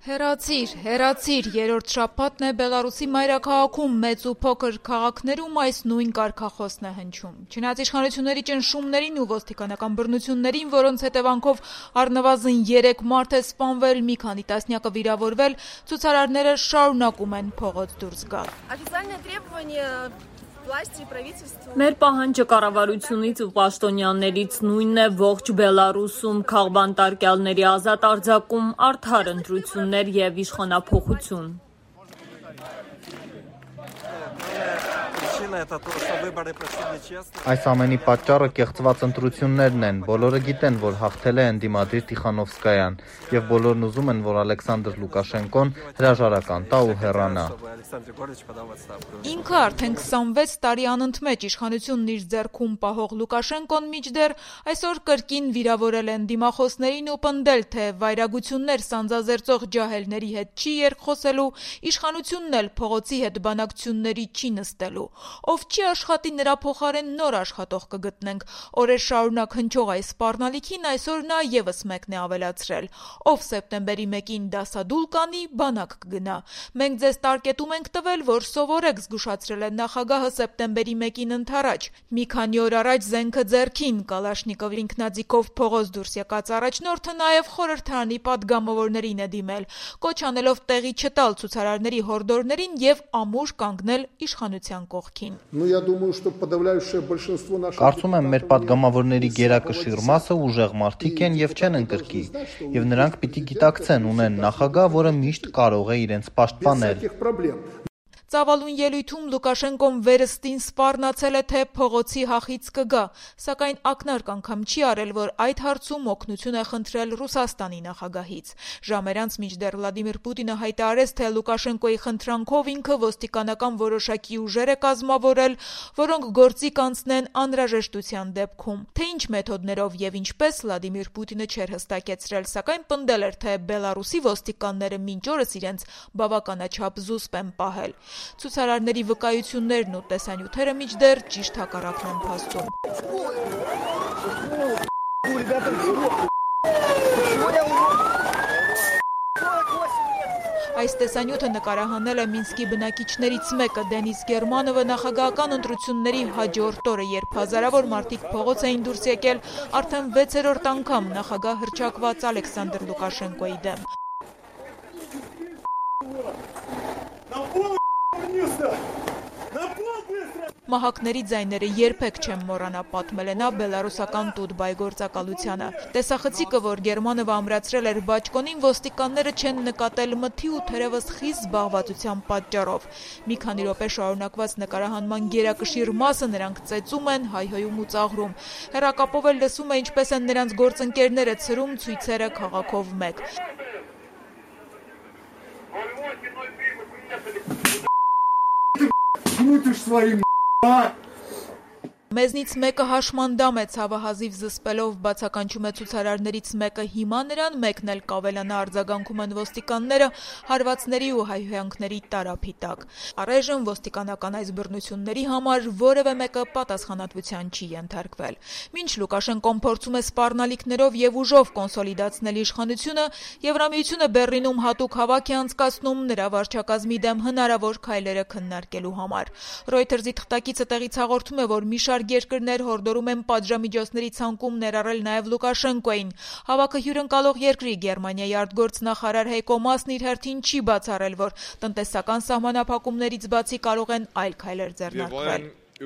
Հեռացիր, երրորդ շաբաթն է Բելարուսի մայրաքաղաքում մեծ ու փոքր քաղաքներում այս նույն կարգախոսն է հնչում։ Չնայած իշխանությունների ճնշումներին ու ոստիկանական բռնություններին, որոնց հետևանքով առնվազն 3 մարդ է սպանվել, մի քանի տասնյակը վիրավորվել, ցուցարարները շարունակում են փողոց դուրս գալ։ Մեր պահանջը կառավարությունից ու պաշտոնյաներից նույնն է՝ ողջ Բելարուսում քաղբանտարկյալների ազատ արձակում, արդար ընտրություններ և իշխանափոխություն։ Այս ամենի պատճառը կեղծված ընտրություններն են, բոլորը գիտեն, որ հաղթել է ընդդիմադիր Տիխանովսկայան, և բոլորն ուզում են, որ Ալեքսանդր Լուկաշենկոն հրաժարական տա ու հեռանա։ Ինքը արդեն 26 տարի անընդմեջ իշխանությունն իր ձեռքում պահող Լուկաշենկոն մինչդեռ այսօր կրկին վիրավորել են դիմախոսներին ու պնդել, թե վայրագություններ սանձազերծող ջահելների հետ չի երկխոսելու, իշխանությունն էլ փողոցի հետ բանակցությունների չի նստելու։ Ով չի աշխատի, նրա փոխարեն նոր աշխատող կգտնենք։ Օրեր շարունակ հնչող այս սպառնալիքին այսօր նա ևս մեկն է ավելացրել։ Ով սեպտեմբերի 1-ին դասադուլ կանի, բանակ կգնա։ Մենք ձեզ տարկետում ենք տվել, որ սովորեք, զգուշացրել է նախագահը սեպտեմբերի 1-ին ընդառաջ։ Մի քանի օր առաջ զենքը ձեռքին, Կալաշնիկով ինքնաձիգով փողոց դուրս եկած առաջնորդը նաև խորհրդարանի պատգամավորներին է դիմել, կոչ անելով տեղի չտալ ցուցարարների հորդորներին և ամուր կանգնել իշխանության կողքին։ Կարծում եմ, մեր պատգամավորների գերակշիռ մասը ուժեղ մարդիկ են և չեն ընկրկի, և նրանք պիտի գիտակցեն, ունեն նախագահ, որը միշտ կարող է իրենց պաշտպանել։ Ծավալուն ելույթում Լուկաշենկոն վերստին սպառնացել է, թե փողոցի հախից կգա, սակայն ակնարկ անգամ չի արել, որ այդ հարցում օգնություն է խնդրել Ռուսաստանի նախագահից։ Ժամեր անց մինչդեռ Վլադիմիր Պուտինը հայտարարեց, թե Լուկաշենկոյի խնդրանքով ինքը ոստիկանական որոշակի ուժեր է կազմավորել, որոնք գործի կանցնեն անհրաժեշտության դեպքում։ Թե ինչ մեթոդներով և ինչպես Վլադիմիր Պուտինը չէր հստակեցրել, սակայն պնդել էր, թե Բելարուսի ոստիկանները մինչ օրս իրենց բավականաչափ զուսպ են պահել։ Ցուցարարների վկայություններն ու տեսանյութերը մինչդեռ ճիշտ հակառակն են փաստում։ Այս տեսանյութը նկարահանել է Մինսկի բնակիչներից մեկը՝ Դենիս Գերմանովը նախագահական ընտրությունների հաջորդ օրը, երբ հազարավոր մարդիկ փողոց էին դուրս եկել արդեն 6-րդ անգամ նախագահ հռչակված Ալեքսանդր Լուկաշենկոյի դեմ։ Մահակների ձայները երբեք չեմ մոռանա, պատմել է նա բելարուսական տուտ-բայ գործակալությանը։ Տեսախցիկը, որ Գերմանովը ամրացրել էր բաճկոնին, ոստիկանները չեն նկատել մթի ու թերևս խիստ զբաղվածության պատճառով։ Մի քանի րոպե շարունակված նկարահանման գերակշիռ մասը նրանք ծեծում են, հայհոյում ու ծաղրում։ Հեռակապով էլ լսում է, ինչպես են նրանց գործընկերները ցրում ցույցերը քաղաքով մեկ։ Մեզնից մեկը հաշմանդամ է, ցավահազիվ զսպելով բացականչում է ցուցարարներից մեկը, հիմա նրան մեկն էլ կավելանա, արձագանքում են ոստիկանները հարվածների ու հայհոյանքների տարափի տակ։ Առայժմ ոստիկանական այս բռնությունների համար որևէ մեկը պատասխանատվության չի ենթարկվել։ Մինչ Լուկաշենկոն փորձում է սպառնալիքներով և ուժով կոնսոլիդացնել իշխանությունը, Եվրամիությունը Բեռլինում հատուկ հավաք է անցկացնում նրա վարչակազմի դեմ հնարավոր քայլերը քննարկելու համար։ Reuters-ի թղթակիցը տեղից հաղորդում է, որ մի շարք երկրներ հորդորում են պատժամիջոցների ցանկում ներառել նաև Լուկաշենկոյին։ Հավաքը հյուրընկալող երկրի Գերմանիայի արտգործնախարար Հեյկո Մասն իր հերթին չի բացառել, որ տնտեսական սահմանափակումներից բացի կարող են այլ քայլեր ձեռնարկվել։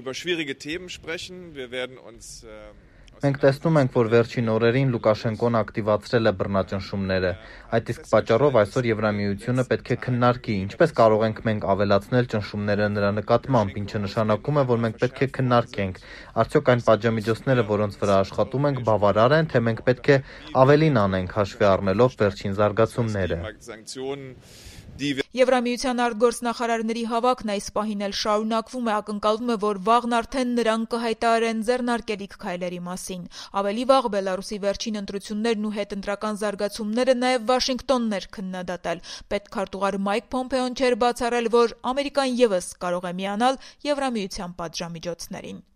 Մենք տեսնում ենք, որ վերջին օրերին Լուկաշենկոն ակտիվացրել է բռնաճնշումները։ Այդ իսկ պատճառով այսօր Եվրամիությունը պետք է քննարկի, ինչպես կարող ենք մենք ավելացնել ճնշումները նրա նկատմամբ, ինչը նշանակում է, որ մենք պետք է քննարկենք, արդյոք այն պատժամիջոցները, որոնց վրա աշխատում ենք, բավարար են, թե մենք պետք է ավելին անենք, հաշվի առնելով վերջին զարգացումները։ Եվրամիության արտգործնախարարների հավաքն այս պահին էլ շարունակվում է, ակնկալվում է, որ վաղն արդեն նրանք կհայտարարեն ձեռնարկելիք քայլերի մասին։ Ավելի վաղ Բելարուսի վերջին ընտրություններն ու հետընտրական զարգացումները նաև Վաշինգտոնն էր քննադատել։ Պետքարտուղար Մայք Փոմպեոն չէր բացառել, որ Ամերիկան ևս կարող է միանալ Եվրամիության պատժամիջոցներին։